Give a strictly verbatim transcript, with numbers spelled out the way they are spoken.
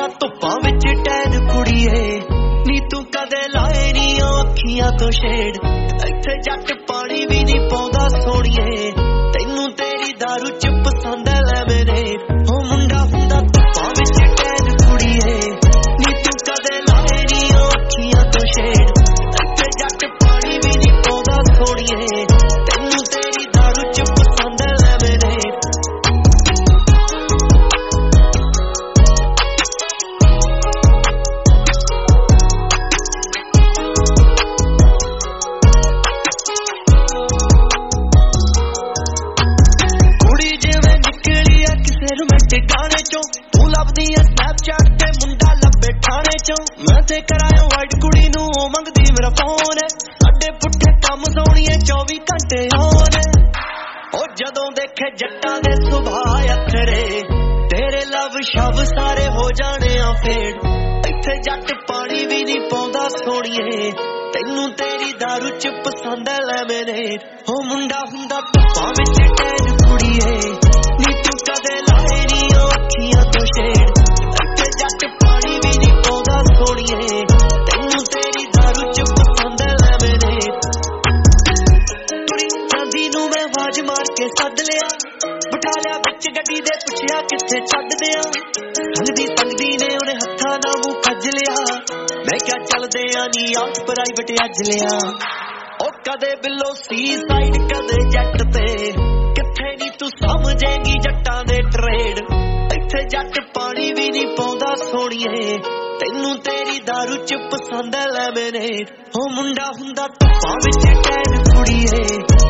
ਹੁੰਦਾ ਧੁੱਪਾਂ ਵਿੱਚ ਟੈਨ ਕੁੜੀਏ ਨੀ ਤੂੰ ਕਦੇ ਲਾਏ ਨੀ ਅੱਖੀਆਂ ਤੋਂ ਛੇੜ ਇੱਥੇ ਜੱਟ ਪਾਣੀ ਵੀ ਨੀ ਪਾਉਂਦਾ ਸੋਹਣੀਏ ਤੈਨੂੰ ਤੇਰੀ ਦਾਰੂ ਚ ਪਸੰਦ ਐ ਲੈਮਨੇਡ ਉਹ ਮੁੰਡਾ ਹੁੰਦਾ ਧੁੱਪਾਂ ਵਿੱਚ ਟੈਨ ਕੁੜੀਏ ਨੀ ਤੂੰ ਕਦੇ ਲਾਏ ਨੀ ਅੱਖੀਆਂ ਤੋਂ ਛੇੜ ਇੱਥੇ ਜੱਟ ਪਾਣੀ ਵੀ ਨੀ ਪਾਉਂਦਾ ਸੋਹਣੀਏ ਤੈਨੂੰ ਤੇਰੀ ਦਾਰੂ ਚ ਪਸੰਦ ਐ ਲੈਮਨੇਡ ਟਿਕਾਣੇ ਚੋਂ ਤੂੰ ਲੱਭਦੀ ਐ ਸਨੈਪਚੈਟ ਤੇ ਮੁੰਡਾ ਲੱਭੇ ਠਾਣੇ ਚੋਂ ਮੈਂ ਤੇ ਕਰਾਇਆ ਵਾਈਟ ਕੁੜੀ ਨੂੰ ਉਹ ਮੰਗਦੀ ਮੇਰਾ ਫੋਨ ਐ ਸਾਡੇ ਪੁੱਠੇ ਕੰਮ ਸੋਹਣੀਏ ਚੌਵੀ ਘੰਟੇ ਹੋਣ ਉਹ ਜਦੋਂ ਦੇਖੇ ਜੱਟਾਂ ਦੇ ਸੁਭਾਅ ਅਥਰੇ ਤੇਰੇ ਲਵ ਸ਼ਵ ਸਾਰੇ ਹੋ ਜਾਣੇ ਆ ਫੇਡ ਇੱਥੇ ਜੱਟ ਪਾਣੀ ਵੀ ਨਹੀਂ ਪਾਉਂਦਾ ਸੋਹਣੀਏ ਤੈਨੂੰ ਤੇਰੀ ਦਾਰੂ ਚ ਪਸੰਦ ਐ ਲੈਮਨੇਡ ਉਹ ਮੁੰਡਾ ਹੁੰਦਾ ਧੁੱਪਾਂ ਵਿੱਚ ਟੈਨ ਕੁੜੀਏ ਨੀ ਤੂੰ ਕਦੇ ਲਾਏ ਨੀ ਅੱਖੀਆਂ ਤੋਂ ਛੇੜ ਇੱਥੇ ਜੱਟ ਪਾਣੀ ਵੀ ਨੀ ਪਾਉਂਦਾ ਸੋਹਣੀਏ ਤੈਨੂੰ ਤੇਰੀ ਦਾਰੂ ਚ ਪਸੰਦ ਐ ਲੈਮਨੇਡ ਕੁੜੀ ਜਾਂਦੀ ਨੂੰ ਮੈਂ ਆਵਾਜ਼ ਮਾਰ ਕੇ ਸੱਦ ਲਿਆ ਬਿਠਾ ਲਿਆ ਵਿੱਚ ਗੱਡੀ ਦੇ ਪੁੱਛਿਆ ਕਿੱਥੇ ਛੱਡਦੇ ਆ ਸੰਗਦੀ ਸੰਗਦੀ ਨੇ ਉਹਨੇ ਹੱਥਾਂ ਨਾਲ ਮੂੰਹ ਕੱਜ ਲਿਆ ਮੈਂ ਕਿਹਾ ਚੱਲਦੇ ਆ ਨੀ ਆਊਟ ਪ੍ਰਾਈਵੇਟ ਅੱਜ ਲਿਆ ਉਹ ਕਦੇ ਬਿੱਲੋ ਸੀ ਸਾਈਡ ਕਦੇ ਜੱਟ ਤੇ ਕਿੱਥੇ ਨੀ ਤੂੰ ਸਮਝੇਂਗੀ ਜੱਟਾਂ ਦੇ ਟਰੇਡ ਇੱਥੇ ਜੱਟ ਪਾਣੀ ਵੀ ਨੀ ਪਾਉਂਦਾ ਸੋਹਣੀਏ ਤੈਨੂੰ ਤੇਰੀ ਦਾਰੂ ਚ ਪਸੰਦ ਐ ਲੈਮਨੇਡ ਉਹ ਮੁੰਡਾ ਹੁੰਦਾ ਧੁੱਪਾਂ ਵਿੱਚ ਟੈਨ ਕੁੜੀਏ